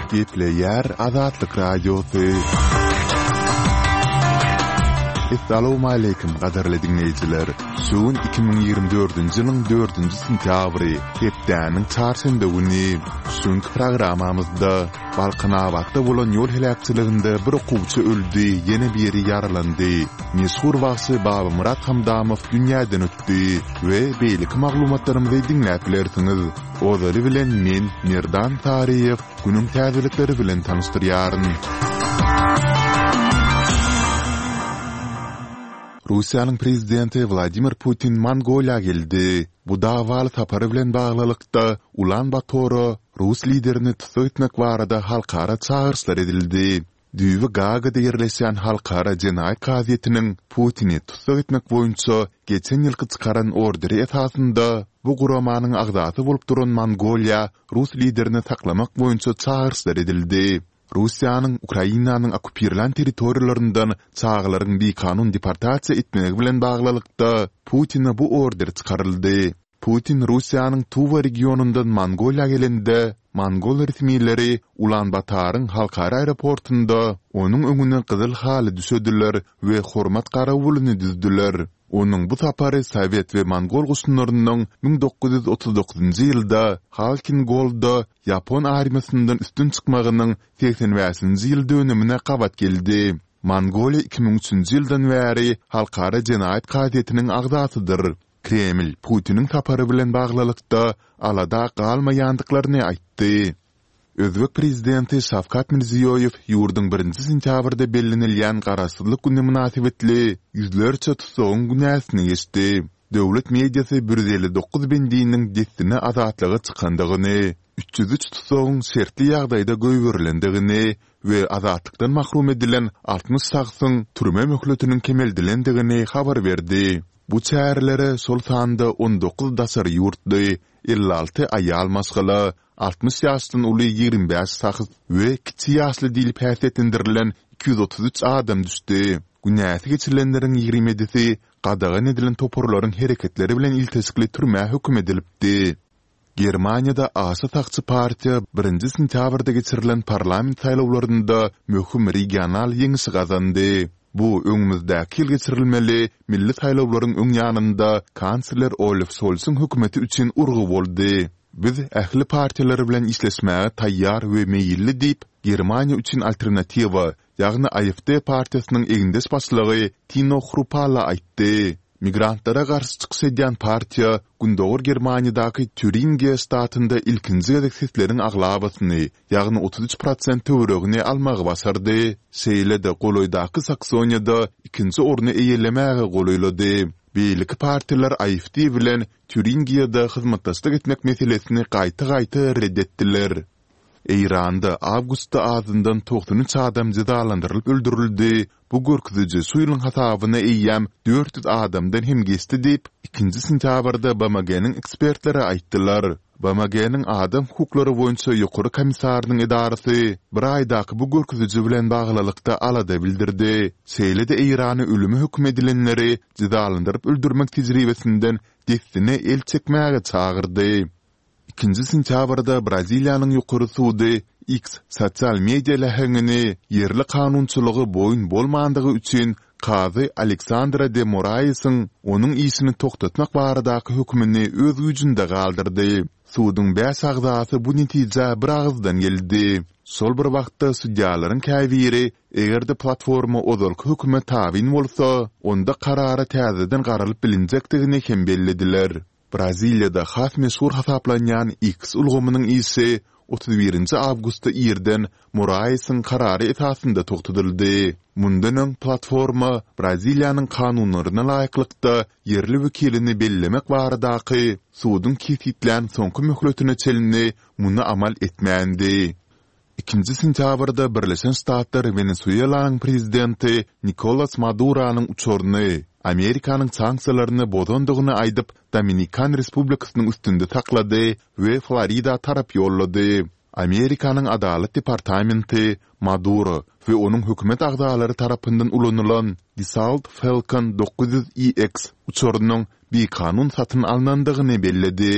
Gepleyer Azatlyk Radiosu. Assalamu alaykum gaderli dinleyijiler. Şuun 2024-nji ýylyň 4-nji sentýabry, hepdäniň çarşamba güni şuň programamyzda Balkanabatda bolan ýol helakçyliginde bir okuwçy öldü, ýene biri ýaralandy. Meşhur wagty Baba Murat Hamdamow dünýäden ötdi we beýlik maglumatlarymyzy dinläp bilersiňiz. Ozary bilen men Merdan Tariýew günüň täzelikleri bilen tanışdyrýaryn. Russiýanyň prezidenti Vladimir Putin Mongoliýa geldi. Bu davaly tapary bilen baglylykda Ulan-Bator Rus liderini tutsak etmek barada halkara çağırışlar edildi. Düýbi Gagada ýerleşýän halkara jenaýat gazetiniň Putini tutsak etmek boýunça geçen ýylky çykaran orderi esasynda bu guramanyň agdaty bolup duran Mongoliýa Rus liderini saklamak boýunça çağırışlar edildi. Russiýanyň Ukrainanyň okupirlan territoriýallaryndan çağlaryň bir kanun deportasiýa etmegi bilen baglylykda Putin'e bu order çykaryldy. Putin Russiýanyň Tuva regionundan Mongoliýa gelende Mongol resmiýetleri Ulan-Batoryň halkara aeroportunda onuň öňüne gyzyl haly düşediler we hormat garawylyny düzdüler. Onun bu tapary Sovet we Mongol gussunlarynyň 1939-njy ýylda Halkin Gold'da Yapon armiýasyndan üstün çykmagynyň 85-nji ýyl dönemine gabat geldi. Mongoliýa 2003-njy ýyldan bäri halkara jenaýat gazetiniň agdatydyr. Kreml Putiniň tapary bilen baglylykda alada galmaýandyklaryny aýtdy. Özbek prezidenti Şavkat Mirziýoýew ýurduň 1-nji sentýabrda bellenilýän garaşsyzlyk güni münasibetli ýüzlerçe tutsagyň günäsini geçdi. Döwlet mediýasy 159 bendiniň destine azatlygy çykandygyny, 303 tutsagyň şertli ýagdaýda göýberilendигini we azatlykdan mahrum edilen 60 şahsyň türme möhletiniň kemeldilendigini habar berdi. Bu çärelere sol sanda 19 dasar ýurtdy, 56 aýal masgala, 60 ýaşdan uly 25 şahs we kiçi ýaşly dil päsetindirilen 233 adam düşdi. Günäsi geçirilenleriň 27-si gadagan edilen toporlaryň hereketleri bilen iltesikli türme hökm edilipdi. Germaniýada asy takçy partiýa 1-nji sentýabrda geçirilen parlament saýlawlarynda möhüm regional ýeňişi gazandy. Bu öňümüzdäki ýyl geçirilmeli milli saýlawlaryň öň ýanynda kansler Olaf Scholz'un hökümeti üçin urgy boldy. Biz ähli partiýalar bilen işleşmäge taýýar we meýilli diýip Germaniýa üçin alternatiwa, ýagny AfD partiýasynyň egindes başlygy Tino Hrupala aýtdy. Migrantlara garşy çykyş edýän partiýa Gündoğur Germaniýadaky Türingiýa statynda ilkinji gereksizleriň aglabasyny, ýagny 33% töweregini almagy basardy. Şeýlede Goloýdaky Saksoniýada ikinji orny eýelemäge golaýlady. Beýleki partiýalar AfD bilen Türingiýada hyzmatdaşlyk etmek meselesini gaýta-gaýta reddetdiler. Eýranda awgustda azyndan 93 adam jazalandyrylyp öldürildi. Bu görküzüji suýlyň hasabyna eýýäm 400 adamdan hem geçdi diýip 2-nji sentýabrda Bamaganyň ekspertleri aýtdylar. Bamaganyň adam hukuklary boýunça ýokary komissarynyň edarasy bir aýdaky bu görküzüji bilen baglylykda alada bildirdi. Şeýlede Eýrany ölüme hökm edilenleri jazalandyryp öldürmek tejribesinden destine el çekmäge çağırdy. 2-nji sentýabrda Braziliýanyň ýokary sudy X sosial media lahaňyny yerli kanunçylygy boyun bolmandygy üçin Kazy Aleksandra de Moraesyň onuň işini toktatmak baradaky hökmüni öz güýjünde galdyrdy. Sudyň bäş agdasy bu netije bir agızdan geldi. Sol bir wagtda sudyalaryň käbiri egerde platforma ozalky höküme tabin bolsa, onda karara täzeden garalyp bilinjekdigini hem bellediler. Braziliýada has meşhur hasaplanýan X ulgamynyň isi 31-nji awgustda ýerden Moraesyň karary esasynda toktatyldy. Mundan platforma Braziliýanyň kanunlaryna laýyklykda yerli wekilini bellemek baradaky sudyň kesitlen soňky möhletine çelini muny amal etmändi. 2-nji sentýabrda Birleşen Ştatlar Venezuelanyň prezidenti Nicolas Maduronyň uçurny Amerikanyň sanksiýalaryny bozandygyny aýdyp Dominikan Respublikasynyň üstünde taklady we Florida tarap ýollady. Amerikanyň Adalet Departamenti Maduro we onuň hökümet agdalary tarapyndan ulanylan Dassault Falcon 900EX uçurunyň bir kanun satyn alınandygyny belledi.